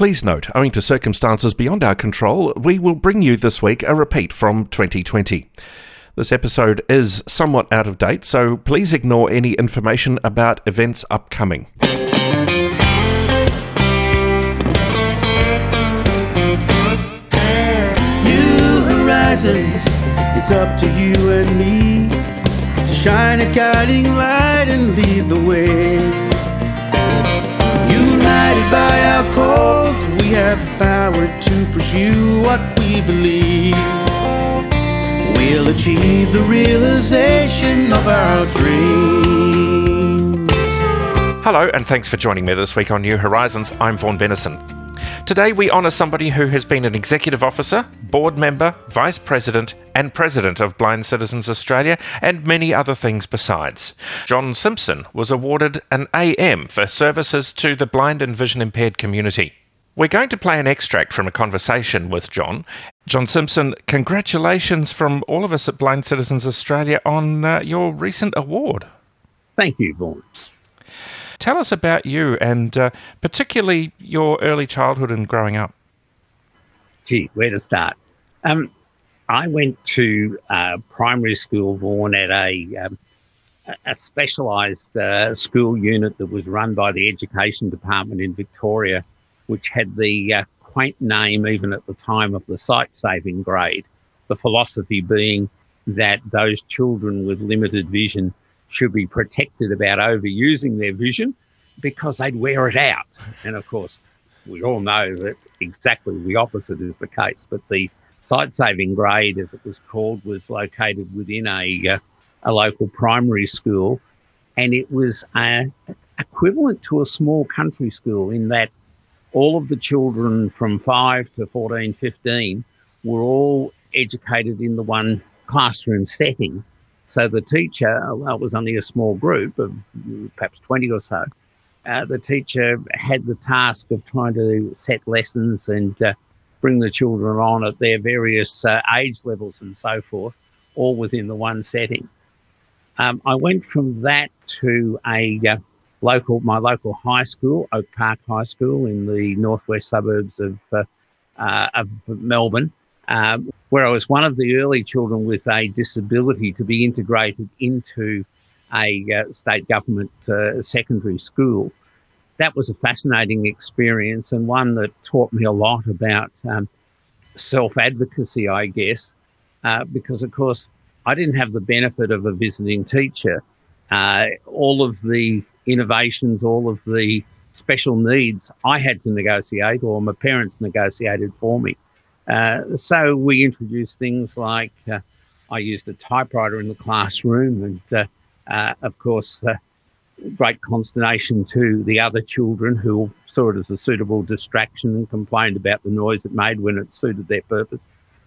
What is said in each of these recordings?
Please note, owing to circumstances beyond our control, we will bring you this week a repeat from 2020. This episode is somewhat out of date, so please ignore any information about events upcoming. It's up to you and me to shine a guiding light and lead the way. United by our cause, we have the power to pursue what we believe. We'll achieve the realization of our dreams. Hello, and thanks for joining me this week on New Horizons. I'm Vaughan Bennison. Today we honour somebody who has been an executive officer, board member, vice president and president of Blind Citizens Australia and many other things besides. John Simpson was awarded an AM for services to the blind and vision impaired community. We're going to play an extract from a conversation with John. John Simpson, congratulations from all of us at Blind Citizens Australia on your recent award. Thank you, Vaughan. Tell us about you and particularly your early childhood and growing up. Gee, where to start? I went to primary school, Vaughan, at a specialised school unit that was run by the Education Department in Victoria, which had the quaint name, even at the time, of the sight-saving grade, the philosophy being that those children with limited vision should be protected about overusing their vision because they'd wear it out. And of course, we all know that exactly the opposite is the case. But the sight-saving grade, as it was called, was located within a local primary school, and it was equivalent to a small country school in that all of the children from 5 to 14, 15 were all educated in the one classroom setting. So the teacher, well, it was only a small group of perhaps 20 or so, the teacher had the task of trying to set lessons and bring the children on at their various age levels and so forth, all within the one setting. I went from that to my local high school, Oak Park High School, in the northwest suburbs of Melbourne, where I was one of the early children with a disability to be integrated into a state government secondary school. That was a fascinating experience and one that taught me a lot about self-advocacy, I guess, because, of course, I didn't have the benefit of a visiting teacher. All of the innovations, all of the special needs I had to negotiate, or my parents negotiated for me. So we introduced things like I used a typewriter in the classroom and, of course, great consternation to the other children who saw it as a suitable distraction and complained about the noise it made when it suited their purpose.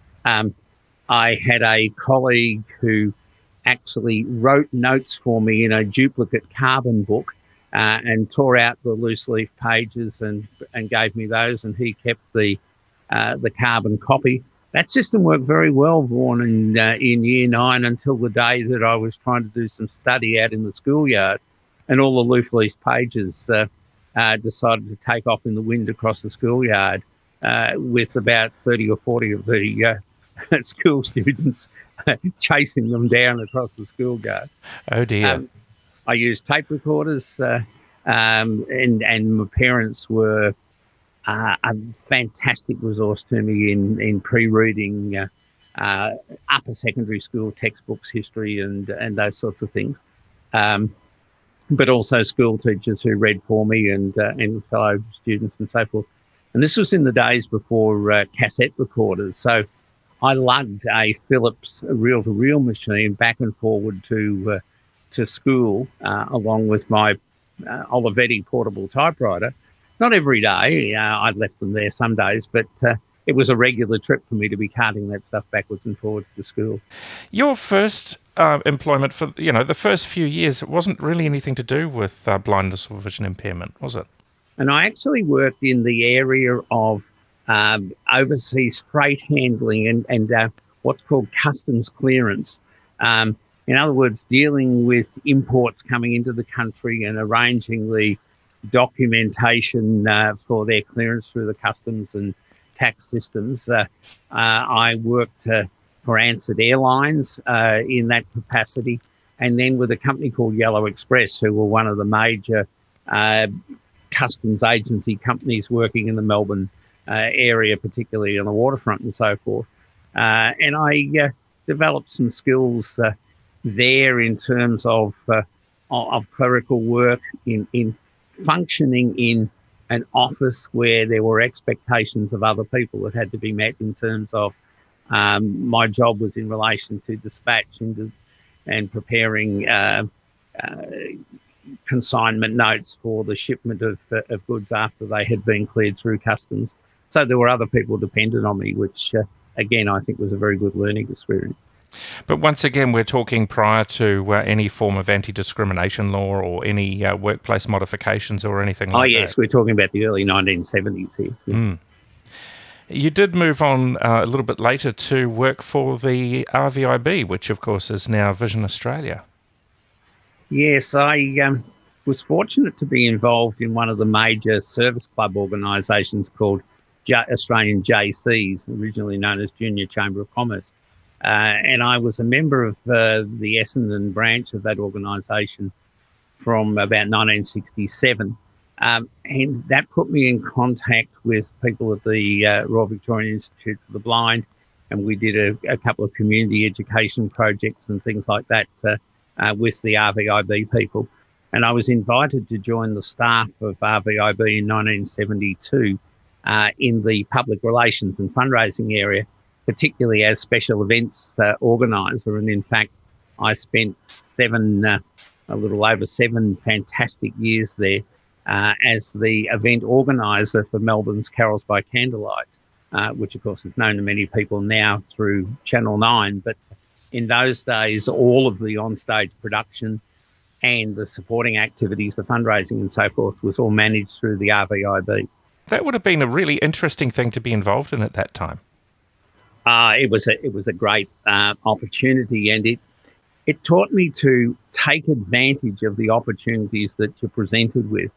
I had a colleague who actually wrote notes for me in a duplicate carbon book and tore out the loose leaf pages and gave me those, and he kept the carbon copy. That system worked very well, Vaughan, in Year 9 until the day that I was trying to do some study out in the schoolyard, and all the loose leaf pages decided to take off in the wind across the schoolyard with about 30 or 40 of the school students chasing them down across the schoolyard. Oh, dear. I used tape recorders and my parents were a fantastic resource to me in pre-reading upper secondary school textbooks, history and those sorts of things. But also school teachers who read for me and fellow students and so forth. And this was in the days before cassette recorders. So I lugged a Philips reel-to-reel machine back and forward to school along with my Olivetti portable typewriter. Not every day. I'd left them there some days, but it was a regular trip for me to be carting that stuff backwards and forwards to school. Your first employment for, the first few years, it wasn't really anything to do with blindness or vision impairment, was it? And I actually worked in the area of overseas freight handling and what's called customs clearance. In other words, dealing with imports coming into the country and arranging the documentation for their clearance through the customs and tax systems. I worked for Ansett Airlines in that capacity, and then with a company called Yellow Express, who were one of the major customs agency companies working in the Melbourne area, particularly on the waterfront and so forth. And I developed some skills there in terms of clerical work, in functioning in an office where there were expectations of other people that had to be met in terms of my job was in relation to dispatch and preparing consignment notes for the shipment of goods after they had been cleared through customs. So there were other people dependent on me, which, again, I think was a very good learning experience. But once again, we're talking prior to any form of anti-discrimination law or any workplace modifications or anything like that. Oh, yes, we're talking about the early 1970s here. Yeah. Mm. You did move on a little bit later to work for the RVIB, which, of course, is now Vision Australia. Yes, I was fortunate to be involved in one of the major service club organisations called Australian JCs, originally known as Junior Chamber of Commerce. And I was a member of the Essendon branch of that organisation from about 1967. And that put me in contact with people at the Royal Victorian Institute for the Blind. And we did a couple of community education projects and things like that with the RVIB people. And I was invited to join the staff of RVIB in 1972 in the public relations and fundraising area, particularly as special events organiser. And in fact, I spent a little over 7 fantastic years there as the event organiser for Melbourne's Carols by Candlelight, which of course is known to many people now through Channel 9. But in those days, all of the onstage production and the supporting activities, the fundraising and so forth, was all managed through the RVIB. That would have been a really interesting thing to be involved in at that time. It was a great opportunity, and it taught me to take advantage of the opportunities that you're presented with.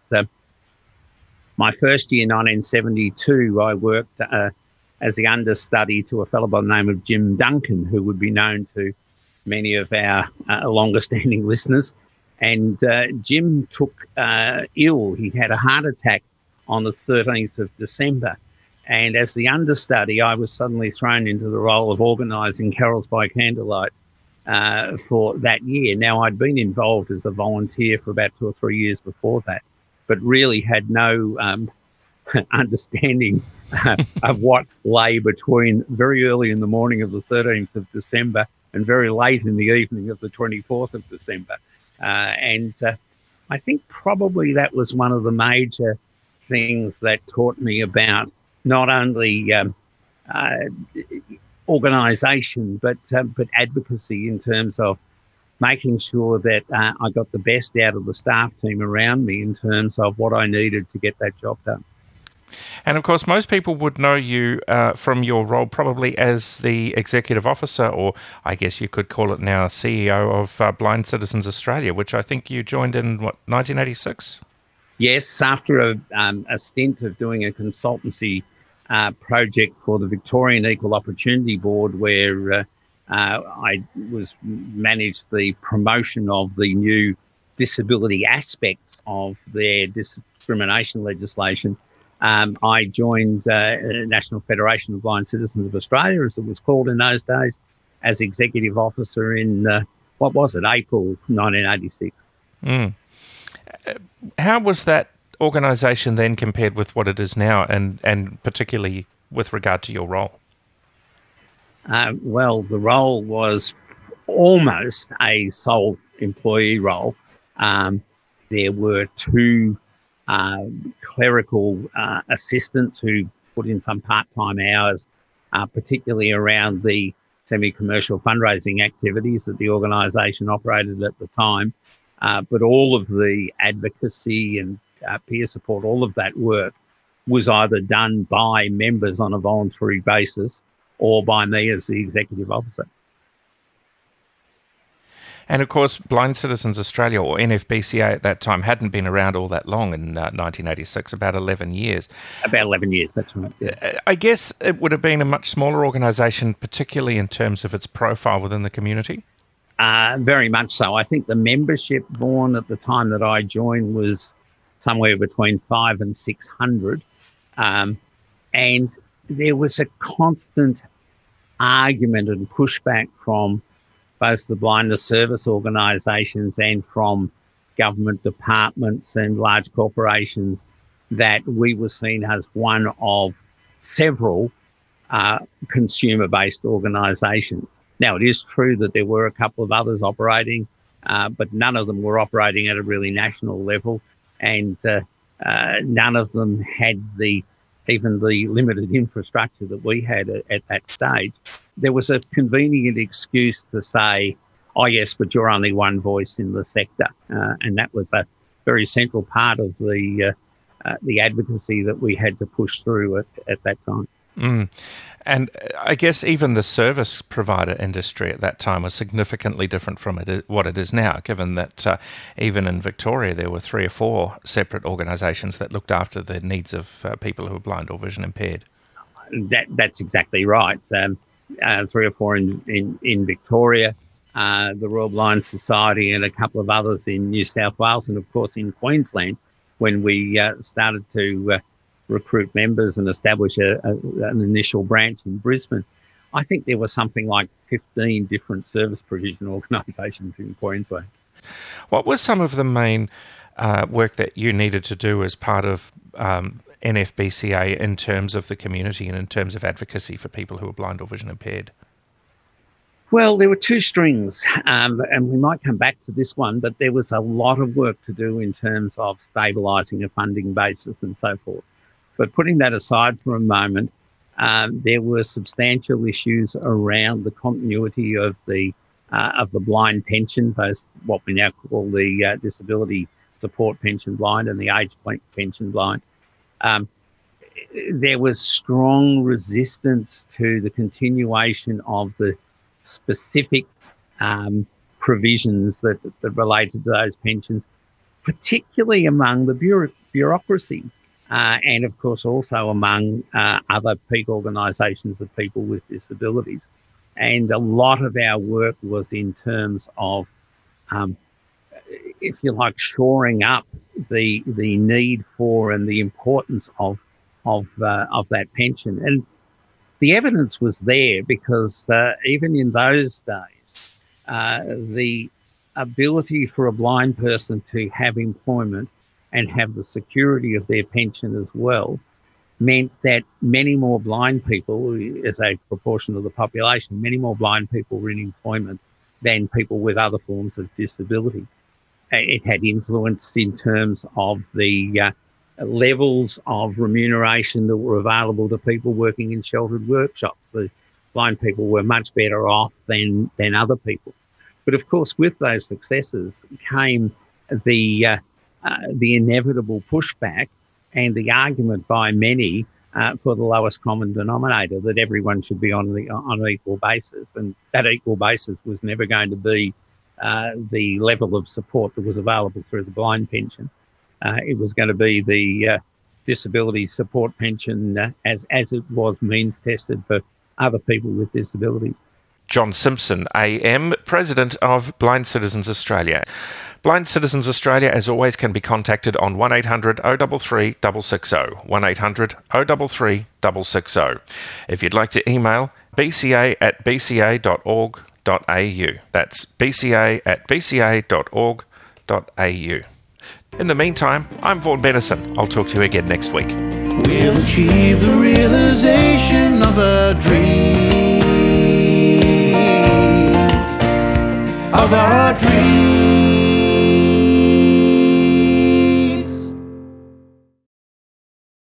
My first year, 1972, I worked as the understudy to a fellow by the name of Jim Duncan, who would be known to many of our longer-standing listeners. And Jim took ill. He had a heart attack on the 13th of December. And as the understudy, I was suddenly thrown into the role of organising Carols by Candlelight for that year. Now, I'd been involved as a volunteer for about 2 or 3 years before that, but really had no understanding of what lay between very early in the morning of the 13th of December and very late in the evening of the 24th of December. And I think probably that was one of the major things that taught me about not only organisation, but advocacy in terms of making sure that I got the best out of the staff team around me in terms of what I needed to get that job done. And of course, most people would know you from your role probably as the executive officer, or I guess you could call it now CEO of Blind Citizens Australia, which I think you joined in, 1986? Yes, after a stint of doing a consultancy project for the Victorian Equal Opportunity Board, where I managed the promotion of the new disability aspects of their discrimination legislation. I joined National Federation of Blind Citizens of Australia, as it was called in those days, as executive officer in, April 1986. Mm. How was that organisation then compared with what it is now, and particularly with regard to your role? Well, the role was almost a sole employee role. There were 2 clerical assistants who put in some part-time hours, particularly around the semi-commercial fundraising activities that the organisation operated at the time. But all of the advocacy and peer support, all of that work was either done by members on a voluntary basis or by me as the executive officer. And of course, Blind Citizens Australia, or NFBCA at that time, hadn't been around all that long in 1986, about 11 years. About 11 years, that's right. Yeah. I guess it would have been a much smaller organisation, particularly in terms of its profile within the community. Very much so. I think the membership born at the time that I joined was somewhere between 500 and 600. And there was a constant argument and pushback from both the blindness service organisations and from government departments and large corporations that we were seen as one of several consumer-based organisations. Now, it is true that there were a couple of others operating, but none of them were operating at a really national level, and none of them had even the limited infrastructure that we had at that stage. There was a convenient excuse to say, oh, yes, but you're only one voice in the sector. And that was a very central part of the advocacy that we had to push through at that time. Mm. And I guess even the service provider industry at that time was significantly different from what it is now, given that even in Victoria there were 3 or 4 separate organisations that looked after the needs of people who were blind or vision impaired. That's exactly right. 3 or 4 in Victoria, the Royal Blind Society and a couple of others in New South Wales, and of course in Queensland when we started to recruit members and establish an initial branch in Brisbane. I think there was something like 15 different service provision organisations in Queensland. What was some of the main work that you needed to do as part of NFBCA in terms of the community and in terms of advocacy for people who are blind or vision impaired? Well, there were 2 strings, and we might come back to this one, but there was a lot of work to do in terms of stabilising a funding basis and so forth. But putting that aside for a moment, there were substantial issues around the continuity of the blind pension, both what we now call the disability support pension blind and the age pension blind. There was strong resistance to the continuation of the specific provisions that related to those pensions, particularly among the bureaucracy. And of course also among other peak organisations of people with disabilities. And a lot of our work was in terms of, if you like, shoring up the need for and the importance of that pension. And the evidence was there because even in those days, the ability for a blind person to have employment and have the security of their pension as well meant that many more blind people, as a proportion of the population, many more blind people were in employment than people with other forms of disability. It had influence in terms of the levels of remuneration that were available to people working in sheltered workshops. The blind people were much better off than other people. But of course, with those successes came the inevitable pushback and the argument by many for the lowest common denominator, that everyone should be on an equal basis. And that equal basis was never going to be the level of support that was available through the blind pension. It was going to be the disability support pension as it was means tested for other people with disabilities. John Simpson, AM, President of Blind Citizens Australia. Blind Citizens Australia, as always, can be contacted on 1800 033 660, 1800 033 660. If you'd like to email, bca@bca.org.au. That's bca@bca.org.au. In the meantime, I'm Vaughan Bennison. I'll talk to you again next week. We'll achieve the realization of our dreams, of our dreams.